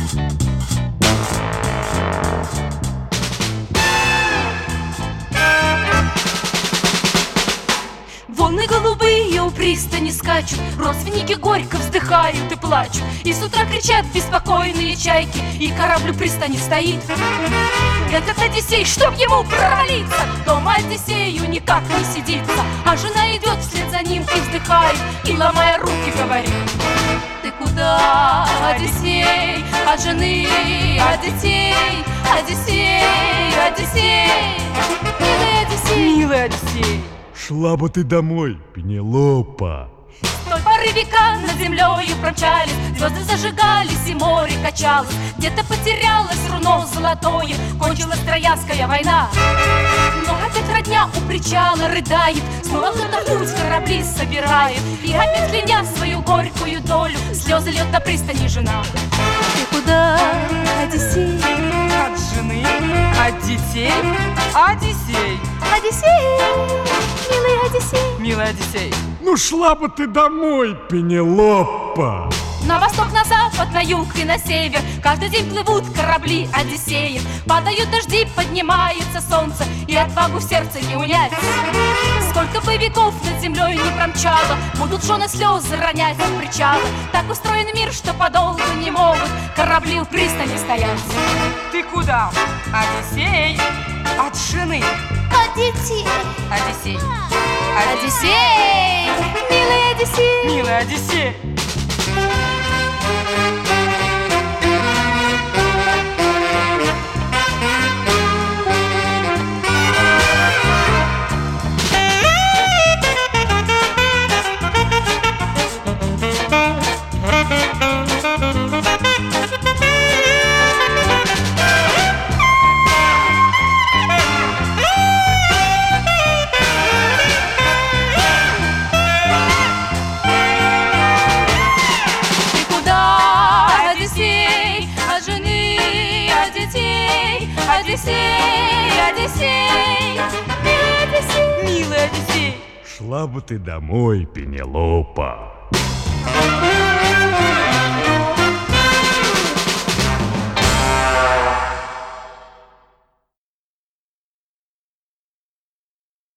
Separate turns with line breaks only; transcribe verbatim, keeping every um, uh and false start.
Волны голубые у пристани скачут, родственники горько вздыхают и плачут, и с утра кричат беспокойные чайки, и корабль у пристани стоит. Этот Одиссей, чтоб ему провалиться, дома Одиссею никак не сидится, а жена идет вслед за ним и вздыхает, и ломая руки говорит: ты куда, Одиссей, от жены, от детей, Одиссей, Одиссей, милый Одиссей,
милый Одиссей.
Шла бы ты домой, Пенелопа.
С той поры века над землею промчались, звезды зажигались и море качалось, где-то потерялось руно золотое, кончилась Троянская война. Но опять родня у причала рыдает, снова кто-то в путь корабли собирает, и опять кляня свою горькую долю, слезы льет на пристани жена. Ты куда, Одиссей?
От жены, от детей, Одиссей,
Одиссей, милый Одиссей,
милый Одиссей.
Ну шла бы ты домой, Пенелопа.
На восток, на запад, на юг и на север каждый день плывут корабли Одиссеев. Падают дожди, поднимается солнце, и отвагу в сердце не унять. Сколько бы веков над землей не промчало, будут жены слезы ронять от причала. Так устроен мир, что подолгу не могут корабли у пристани стоять.
Ты куда, Одиссей? От жены,
От детей,
Одиссей,
Одиссей, милый Одиссей,
милый Одиссей.
Одиссей, Одиссей, милый Одиссей,
милый Одиссей.
Шла бы ты домой, Пенелопа.